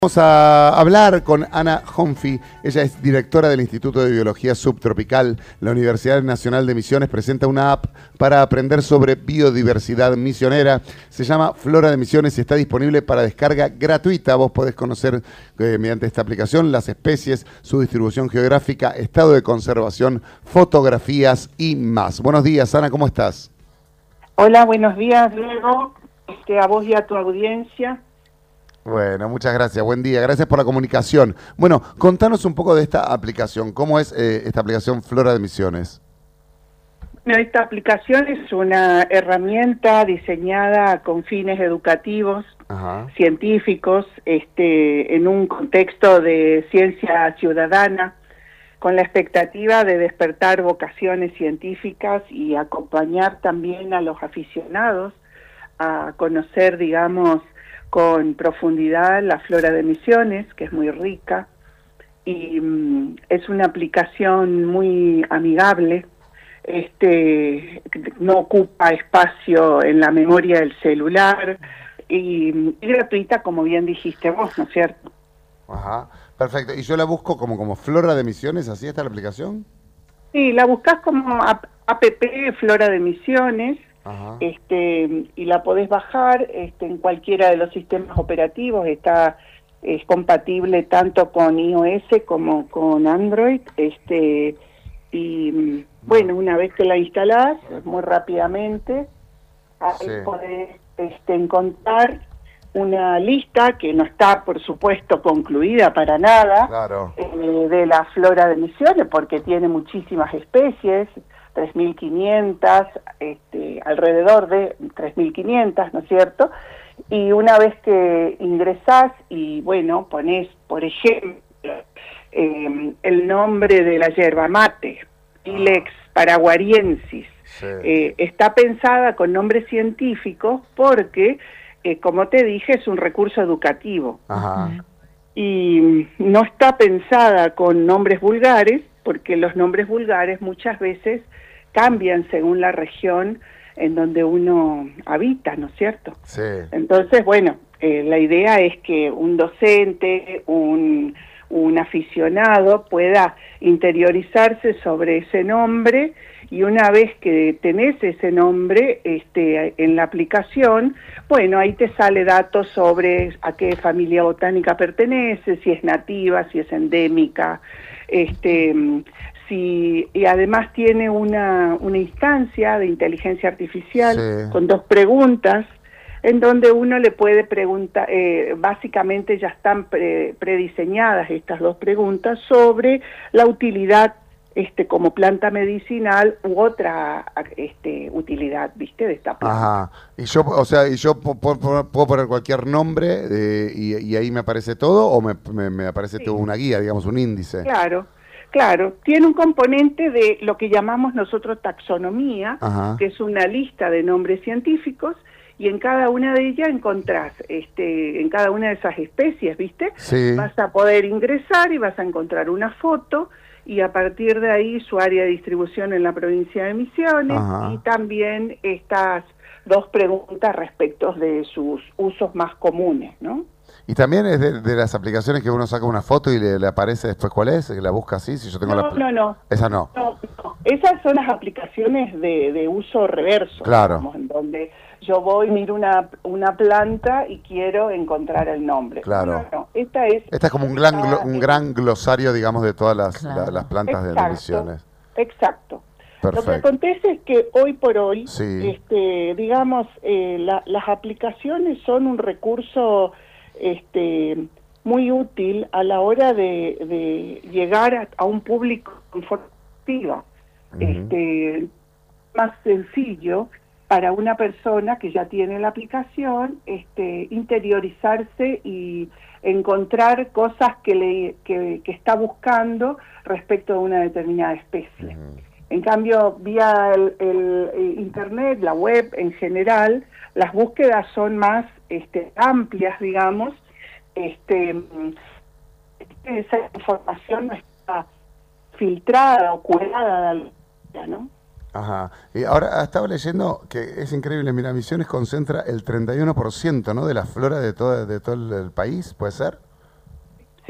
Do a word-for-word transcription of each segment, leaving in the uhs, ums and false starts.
Vamos a hablar con Ana Honfi. Ella es directora del Instituto de Biología Subtropical. La Universidad Nacional de Misiones presenta una app para aprender sobre biodiversidad misionera. Se llama Flora de Misiones y está disponible para descarga gratuita. Vos podés conocer eh, mediante esta aplicación las especies, su distribución geográfica, estado de conservación, fotografías y más. Buenos días, Ana, ¿cómo estás? Hola, buenos días, Diego, este, a vos y a tu audiencia. Bueno, muchas gracias, buen día, gracias por la comunicación. Bueno, contanos un poco de esta aplicación, ¿cómo es eh, esta aplicación Flora de Misiones? Bueno, esta aplicación es una herramienta diseñada con fines educativos, Ajá. científicos, este, en un contexto de ciencia ciudadana, con la expectativa de despertar vocaciones científicas y acompañar también a los aficionados a conocer, digamos, con profundidad la flora de Misiones, que es muy rica, y um, es una aplicación muy amigable, este, no ocupa espacio en la memoria del celular, y, y gratuita, como bien dijiste vos, ¿no es cierto? Ajá, perfecto. ¿Y yo la busco como, como Flora de Misiones, así está la aplicación? Sí, la buscas como app Flora de Misiones, Ajá. Este, y la podés bajar este, en cualquiera de los sistemas operativos. Está es compatible tanto con iOS como con Android, este, y bueno, una vez que la instalás muy rápidamente ahí sí. podés este, encontrar una lista que no está, por supuesto, concluida para nada, claro. eh, de la flora de Misiones, porque tiene muchísimas especies, tres mil quinientas, este, alrededor de tres mil quinientas, ¿no es cierto? Y una vez que ingresás y, bueno, ponés, por ejemplo, eh, el nombre de la yerba mate, Ilex paraguariensis, sí. eh, está pensada con nombres científicos porque, eh, como te dije, es un recurso educativo. Ajá. Y no está pensada con nombres vulgares, porque los nombres vulgares muchas veces cambian según la región en donde uno habita, ¿no es cierto? Sí. Entonces, bueno, eh, la idea es que un docente, un, un aficionado pueda interiorizarse sobre ese nombre, y una vez que tenés ese nombre este, en la aplicación, bueno, ahí te sale datos sobre a qué familia botánica pertenece, si es nativa, si es endémica, este... Sí, y además tiene una, una instancia de inteligencia artificial sí. con dos preguntas, en donde uno le puede preguntar, eh, básicamente ya están pre, prediseñadas estas dos preguntas sobre la utilidad este como planta medicinal u otra este utilidad, ¿viste? De esta planta. Ajá. Y yo, o sea, y yo puedo poner cualquier nombre eh, y, y ahí me aparece todo, o me, me, me aparece sí. todo una guía, digamos, un índice. Claro. Claro, tiene un componente de lo que llamamos nosotros taxonomía, Ajá. que es una lista de nombres científicos, y en cada una de ellas encontrás, este, en cada una de esas especies, ¿viste? Sí. Vas a poder ingresar y vas a encontrar una foto, y a partir de ahí su área de distribución en la provincia de Misiones, Ajá. y también estas dos preguntas respecto de sus usos más comunes, ¿no? Y también es de, de las aplicaciones que uno saca una foto y le, le aparece después cuál es, que la busca así, si yo tengo no, la... No, no, Esa no. no. No, esas son las aplicaciones de, de uso reverso, claro. digamos, en donde yo voy, miro una, una planta y quiero encontrar el nombre. Claro. No, no, esta es... Esta es como un gran, glo, un gran glosario, digamos, de todas las, claro. la, las plantas exacto, de Misiones. Exacto. Perfecto. Lo que acontece es que hoy por hoy, sí. este, digamos, eh, la, las aplicaciones son un recurso... este muy útil a la hora de, de llegar a, a un público informativo, uh-huh. este más sencillo para una persona que ya tiene la aplicación, este interiorizarse y encontrar cosas que le que, que está buscando respecto a una determinada especie. Uh-huh. En cambio, vía el, el, el internet, la web en general, las búsquedas son más este, amplias, digamos. Este, esa información no está filtrada o curada, ¿no? Ajá. Y ahora estaba leyendo que es increíble, mira, Misiones concentra el treinta y uno por ciento, ¿no?, de la flora de todo, de todo el país, ¿puede ser?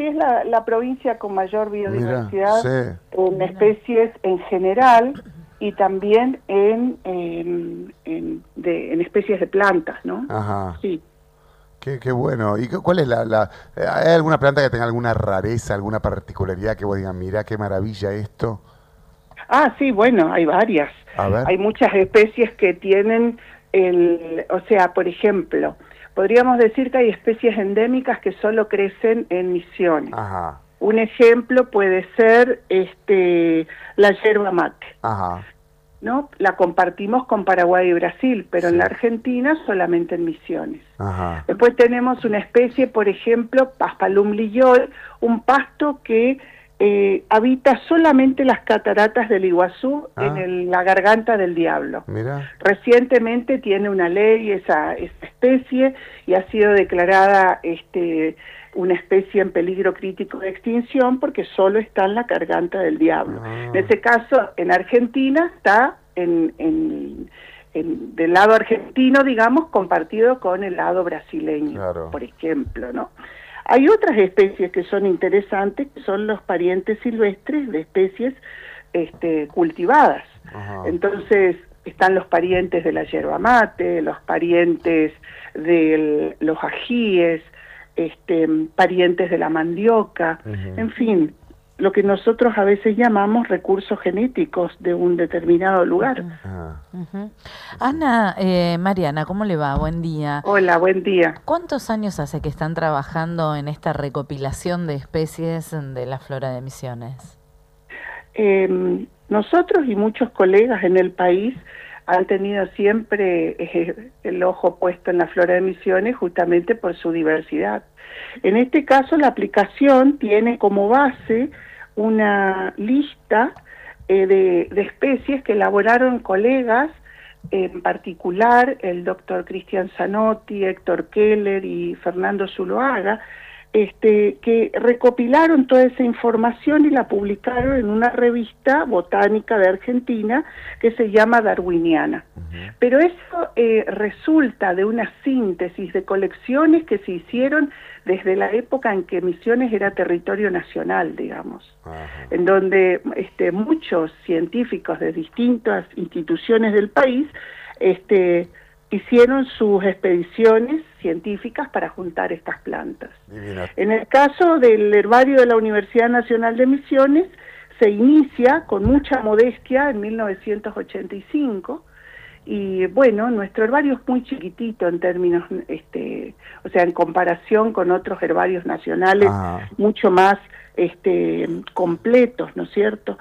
sí es la, la provincia con mayor biodiversidad. Mirá, sí. En especies en general y también en, en, en, de, en especies de plantas, ¿no? Ajá. Sí. Qué, qué bueno. ¿Y qué, cuál es la, la... ¿Hay alguna planta que tenga alguna rareza, alguna particularidad que vos digas, mirá qué maravilla esto? Ah, sí, bueno, hay varias. A ver. Hay muchas especies que tienen el... O sea, por ejemplo, podríamos decir que hay especies endémicas que solo crecen en Misiones. Ajá. Un ejemplo puede ser este la yerba mate. Ajá. ¿No? La compartimos con Paraguay y Brasil, pero Sí. en la Argentina solamente en Misiones. Ajá. Después tenemos una especie, por ejemplo, Paspalum lillol, un pasto que eh, habita solamente las cataratas del Iguazú, Ah. en el- la garganta del diablo. Mira. Recientemente tiene una ley esa, esa especie y ha sido declarada este, una especie en peligro crítico de extinción porque solo está en la garganta del diablo. Ah. En ese caso, en Argentina está en, en, en- del lado argentino, digamos, compartido con el lado brasileño, Claro. por ejemplo, ¿no? Hay otras especies que son interesantes, que son los parientes silvestres de especies este, cultivadas. Ajá. Entonces, están los parientes de la yerba mate, los parientes de los ajíes, este, parientes de la mandioca, Ujú. en fin, lo que nosotros a veces llamamos recursos genéticos de un determinado lugar. Ajá. Ujú. Ana, eh, Mariana, ¿cómo le va? Buen día. Hola, buen día. ¿Cuántos años hace que están trabajando en esta recopilación de especies de la flora de Misiones? Eh, nosotros y muchos colegas en el país han tenido siempre eh, el ojo puesto en la flora de Misiones justamente por su diversidad. En este caso, la aplicación tiene como base una lista eh, de, de especies que elaboraron colegas, en particular el doctor Cristian Zanotti, Héctor Keller y Fernando Zuloaga, este, que recopilaron toda esa información y la publicaron en una revista botánica de Argentina que se llama Darwiniana. Uh-huh. Pero eso eh, resulta de una síntesis de colecciones que se hicieron desde la época en que Misiones era territorio nacional, digamos, uh-huh. en donde este, muchos científicos de distintas instituciones del país este, hicieron sus expediciones científicas para juntar estas plantas. Divina. En el caso del herbario de la Universidad Nacional de Misiones, se inicia con mucha modestia en mil novecientos ochenta y cinco, y bueno, nuestro herbario es muy chiquitito en términos, este, o sea, en comparación con otros herbarios nacionales, ah. mucho más este, completos, ¿no es cierto?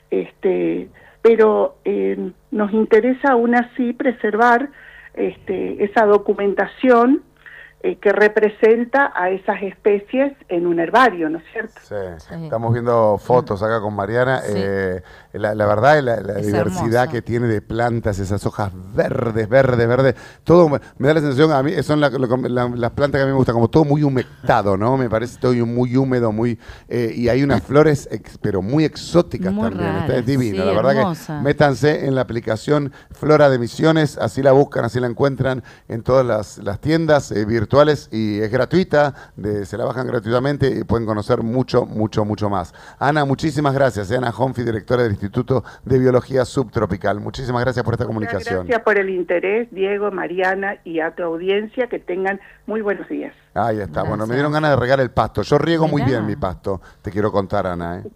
Este, pero eh, nos interesa aún así preservar Este, esa documentación eh, que representa a esas especies en un herbario, ¿no es cierto? Sí, sí. Estamos viendo fotos acá con Mariana. Sí. Eh, la, la verdad, la, la diversidad hermoso. que tiene de plantas, esas hojas verdes, verdes, verdes, todo me, me da la sensación, a mí son la, la, las plantas que a mí me gustan, como todo muy humectado, ¿no? Me parece todo muy húmedo, muy eh, y hay unas flores, ex, pero muy exóticas muy también. Raras, es divino, sí, la verdad hermosa. que métanse en la aplicación Flora de Misiones, así la buscan, así la encuentran en todas las, las tiendas eh, virtuales y es gratuita, de, se la bajan gratuitamente y pueden conocer mucho, mucho, mucho más. Ana, muchísimas gracias. Eh, Ana Honfi, directora del Instituto de Biología Subtropical. Muchísimas gracias por esta Muchas comunicación. Gracias por el interés, Diego, Mariana y a tu audiencia. Que tengan muy buenos días. Ahí está. Gracias. Bueno, me dieron ganas de regar el pasto. Yo riego Mirá. muy bien mi pasto. Te quiero contar, Ana. ¿eh?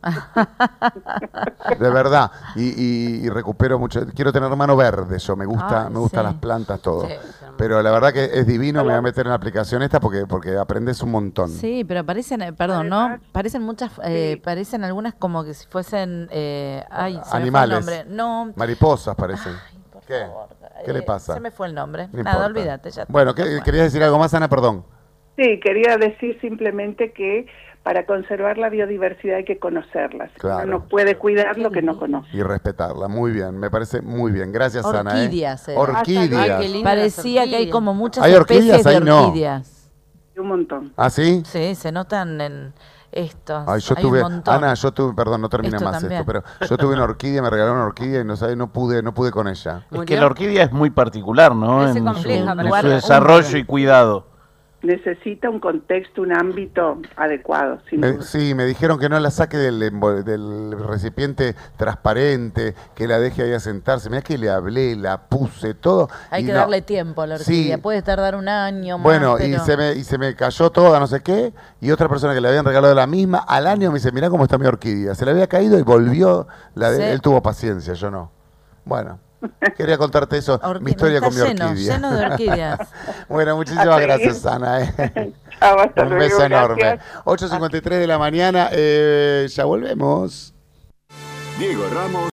De verdad. Y, y, y recupero mucho. Quiero tener mano verde. Yo me gusta, Ay, me gustan sí. las plantas, todo. Sí, pero la verdad que es divino. Hola. Me voy a meter en la aplicación esta porque, porque aprendes un montón. Sí, pero parecen, perdón, ¿no? Parecen muchas, eh, sí. parecen algunas como que si fuesen eh, ay, se animales. Me fue el nombre. No. Mariposas parecen. Ay, por ¿Qué? favor. ¿Qué eh, le pasa? Se me fue el nombre. No Nada, importa. olvídate. Ya bueno, ¿qué, ¿querías decir algo más, Ana? Perdón. Sí, quería decir simplemente que para conservar la biodiversidad hay que conocerla. Claro. Uno no puede cuidar lo que no conoce. Y respetarla. Muy bien, me parece muy bien. Gracias, orquídeas, Ana. ¿eh? Orquídeas. Ay, Parecía orquídeas. que hay como muchas ¿Hay especies de orquídeas? No. Un montón. ¿Ah, sí? Sí, se notan en estos. Ay, yo hay tuve, un montón. Ana, yo tuve, perdón, no termina esto más también. esto, pero yo tuve una orquídea, me regalaron una orquídea y no sabes, no pude, no pude con ella. Es que la orquídea es muy particular, ¿no? En su, compleja, en su desarrollo y cuidado. necesita un contexto, un ámbito adecuado. Sin Me, duda. sí, me dijeron que no la saque del, envol- del recipiente transparente, que la deje ahí a sentarse. Mirá que le hablé, la puse, todo. Hay y que no. darle tiempo a la orquídea, Sí. puede tardar un año más. Bueno, pero... y, se me, y se me cayó toda, no sé qué, y otra persona que le habían regalado la misma, al año me dice, mirá cómo está mi orquídea. Se le había caído y volvió, la de- Sí. él tuvo paciencia, yo no. Bueno, quería contarte eso, Orqui- mi historia está con mi lleno, orquídea. lleno de orquídeas. Bueno, muchísimas A gracias, seguir. Ana. eh. Chao, hasta Un luego, beso enorme. gracias. ocho cincuenta y tres de la mañana, eh, ya volvemos. Diego Ramos.